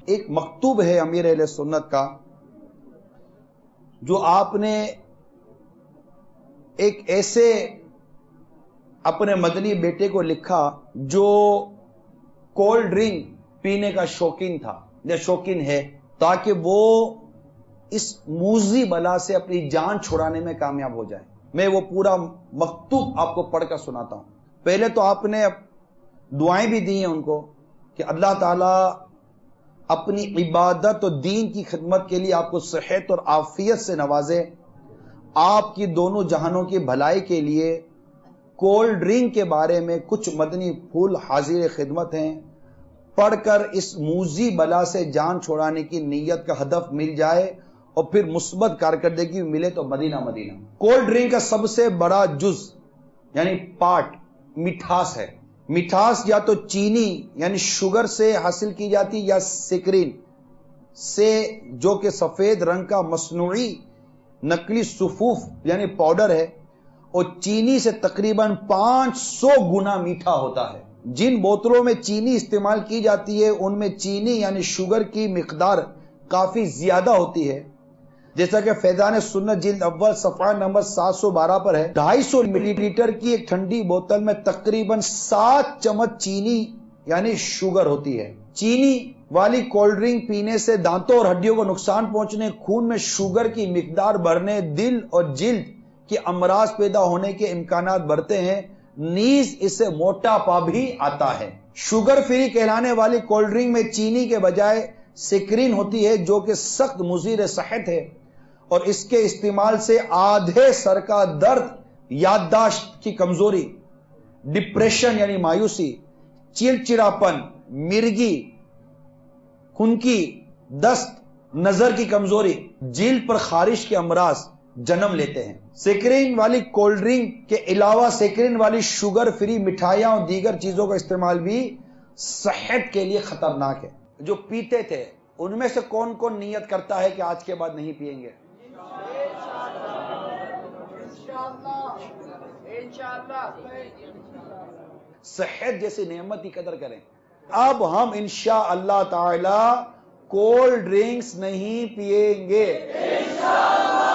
ایک مکتوب ہے امیر اہل سنت کا جو آپ نے ایک ایسے اپنے مدنی بیٹے کو لکھا جو کولڈ ڈرنک پینے کا شوقین تھا یا شوقین ہے، تاکہ وہ اس موذی بلا سے اپنی جان چھڑانے میں کامیاب ہو جائے۔ میں وہ پورا مکتوب آپ کو پڑھ کر سناتا ہوں۔ پہلے تو آپ نے دعائیں بھی دی ہیں ان کو کہ اللہ تعالیٰ اپنی عبادت اور دین کی خدمت کے لیے آپ کو صحت اور عافیت سے نوازے، آپ کی دونوں جہانوں کی بھلائی کے لیے کولڈ ڈرنک کے بارے میں کچھ مدنی پھول حاضر خدمت ہیں، پڑھ کر اس موذی بلا سے جان چھوڑانے کی نیت کا ہدف مل جائے اور پھر مثبت کارکردگی ملے تو مدینہ مدینہ۔ کولڈ ڈرنک کا سب سے بڑا جز یعنی پارٹ مٹھاس ہے۔ مٹھاس یا تو چینی یعنی شوگر سے حاصل کی جاتی یا سکرین سے جو کہ سفید رنگ کا مصنوعی نقلی صفوف یعنی پاؤڈر ہے، اور چینی سے تقریباً 500 گنا میٹھا ہوتا ہے۔ جن بوتلوں میں چینی استعمال کی جاتی ہے ان میں چینی یعنی شوگر کی مقدار کافی زیادہ ہوتی ہے، جیسا کہ فیضان سنت جلد اول صفحہ نمبر 712 پر ہے۔ 250 ملی لیٹر کی ایک ٹھنڈی بوتل میں تقریباً 7 چمچ چینی یعنی شوگر ہوتی ہے۔ چینی والی کولڈ ڈرنک پینے سے دانتوں اور ہڈیوں کو نقصان پہنچنے، خون میں شوگر کی مقدار بڑھنے، دل اور جلد کے امراض پیدا ہونے کے امکانات بڑھتے ہیں، نیز اس سے موٹاپا بھی آتا ہے۔ شوگر فری کہلانے والی کولڈ ڈرنک میں چینی کے بجائے سکرین ہوتی ہے جو کہ سخت مضر صحت ہے، اور اس کے استعمال سے آدھے سر کا درد، یادداشت کی کمزوری، ڈپریشن یعنی مایوسی، چڑچڑاپن، مرگی، خنکی، دست، نظر کی کمزوری، جلد پر خارش کے امراض جنم لیتے ہیں۔ سکرین والی کولڈ ڈرنک کے علاوہ سکرین والی شوگر فری مٹھائیاں اور دیگر چیزوں کا استعمال بھی صحت کے لیے خطرناک ہے۔ جو پیتے تھے ان میں سے کون کون نیت کرتا ہے کہ آج کے بعد نہیں پیئیں گے؟ صحت جیسی نعمت کی قدر کریں۔ اب ہم انشاءاللہ تعالی کولڈ ڈرنکس نہیں پیئیں گے۔